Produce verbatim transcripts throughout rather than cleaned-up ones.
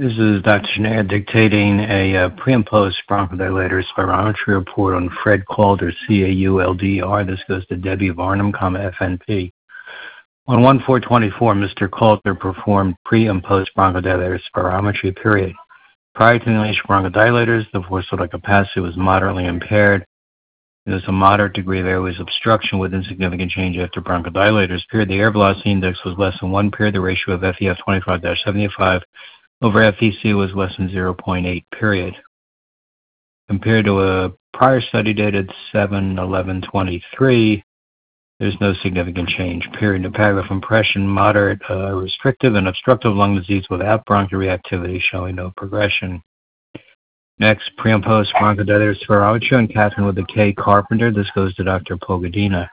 This is Doctor Schneider dictating a uh, pre and post bronchodilator spirometry report on Fred Calder, C A U L D R. This goes to Debbie Varnum, comma F N P. On one four twenty-four, Mister Calder performed pre and post bronchodilator spirometry, period. Prior to the inhalation of bronchodilators, the forced vital capacity was moderately impaired. There was a moderate degree of airways obstruction with insignificant change after bronchodilators, period. The air velocity index was less than one, period. The ratio of F E F twenty-five dash seventy-five over F E C was less than zero point eight, period. Compared to a prior study dated seven eleven twenty-three, there's no significant change, period. The paragraph impression, moderate uh, restrictive and obstructive lung disease without bronchoreactivity, showing no progression. Next, pre and post bronchodilator spirometry on Catherine with a K. Carpenter. This goes to Doctor Pogadina.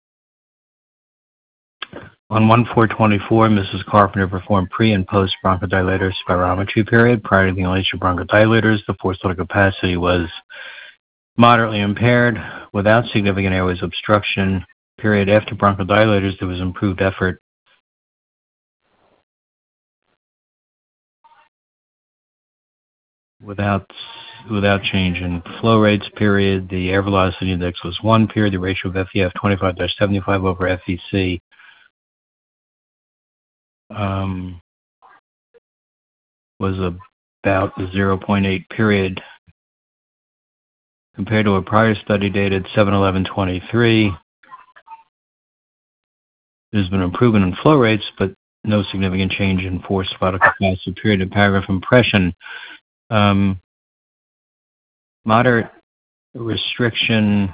On one four twenty-four, Missus Carpenter performed pre and post bronchodilator spirometry, period. Prior to the inhalation of bronchodilators, the forced vital capacity was moderately impaired without significant airways obstruction, period. After bronchodilators, there was improved effort without without change in flow rates, period. The air velocity index was one, period. The ratio of F E F twenty-five dash seventy-five over F E C um, was about zero point eight, period. Compared to a prior study dated seven eleven twenty-three, there's been improvement in flow rates, but no significant change in forced vital capacity, period. In paragraph impression, um, moderate restriction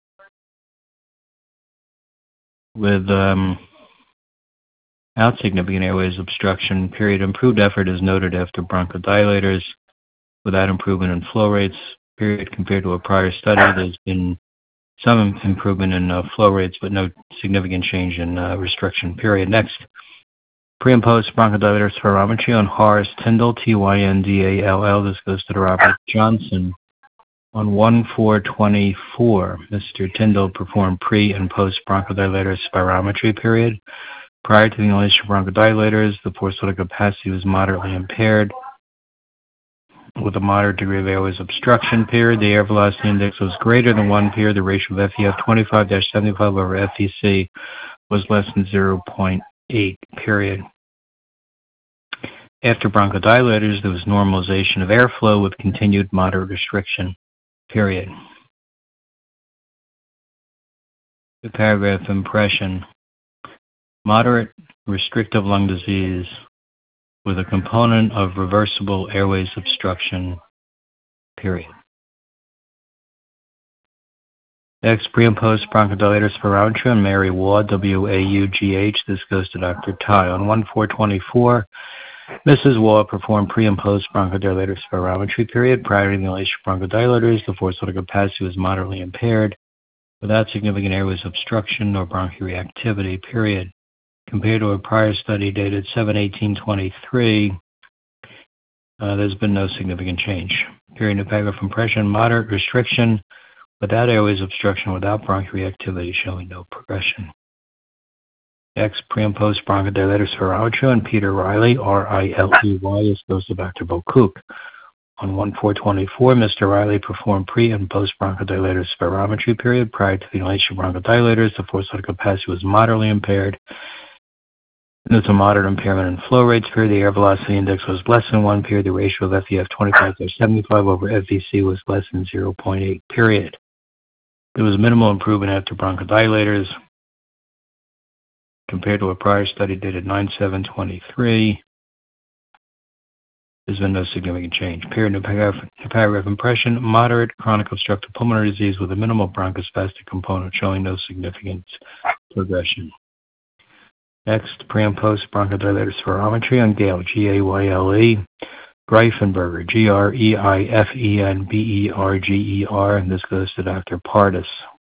with um, out significant airways obstruction, period. Improved effort is noted after bronchodilators without improvement in flow rates, period. Compared to a prior study, there's been some improvement in uh, flow rates, but no significant change in uh, restriction, period. Next, pre and post bronchodilator spirometry on Horace Tyndall, T Y N D A L L. This goes to Robert Johnson. On one four twenty-four, Mister Tyndall performed pre and post bronchodilator spirometry, period. Prior to the inhalation of bronchodilators, the forced vital capacity was moderately impaired with a moderate degree of airways obstruction, period. The air velocity index was greater than one, period. The ratio of F E F twenty-five dash seventy-five over F E C was less than zero point eight, period. After bronchodilators, there was normalization of airflow with continued moderate restriction, period. The paragraph impression, moderate restrictive lung disease with a component of reversible airways obstruction, period. Next, pre and post bronchodilator spirometry on Mary Waugh, W A U G H. This goes to Doctor Tai. On one four twenty-four, Missus Waugh performed pre and post bronchodilator spirometry, period. Prior to the inhalation of bronchodilators, the forced vital capacity was moderately impaired without significant airways obstruction or bronchoreactivity, period. Compared to a prior study dated seven eighteen twenty-three, uh, there's been no significant change. Period. In paragraph impression, moderate restriction without airways obstruction, without bronchoreactivity, showing no progression. Next, pre and post bronchodilator spirometry on Peter Riley, R I L E Y. This goes to Doctor Bocook. On one four twenty-four, Mister Riley performed pre and post bronchodilator spirometry, period. Prior to the inhalation of bronchodilators, the forced vital capacity was moderately impaired. There's a moderate impairment in flow rates, period. The air velocity index was less than one, period. The ratio of F E F twenty-five dash seventy-five over F E C was less than zero point eight, period. There was minimal improvement after bronchodilators compared to a prior study dated nine seven twenty-three. There's been no significant change. Period. In paragraph, in paragraph impression, moderate chronic obstructive pulmonary disease with a minimal bronchospastic component, showing no significant progression. Next, pre and post bronchodilator spirometry on Gale, G A Y L E, Greifenberger, G R E I F E N B E R G E R, and this goes to Doctor Pardis.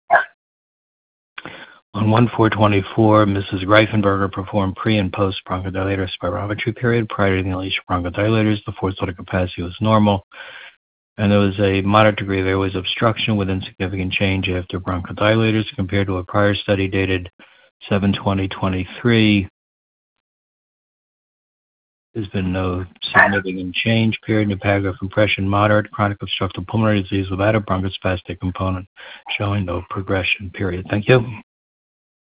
On one four twenty-four, Missus Greifenberger performed pre and post bronchodilator spirometry, period. Prior to the inhalation of bronchodilators, the forced vital capacity was normal, and there was a moderate degree of airways obstruction with insignificant change after bronchodilators compared to a prior study dated seven twenty twenty-three. There's been no significant change. Period. New paragraph. Impression moderate. Chronic obstructive pulmonary disease without a bronchospastic component, showing no progression. Period. Thank you.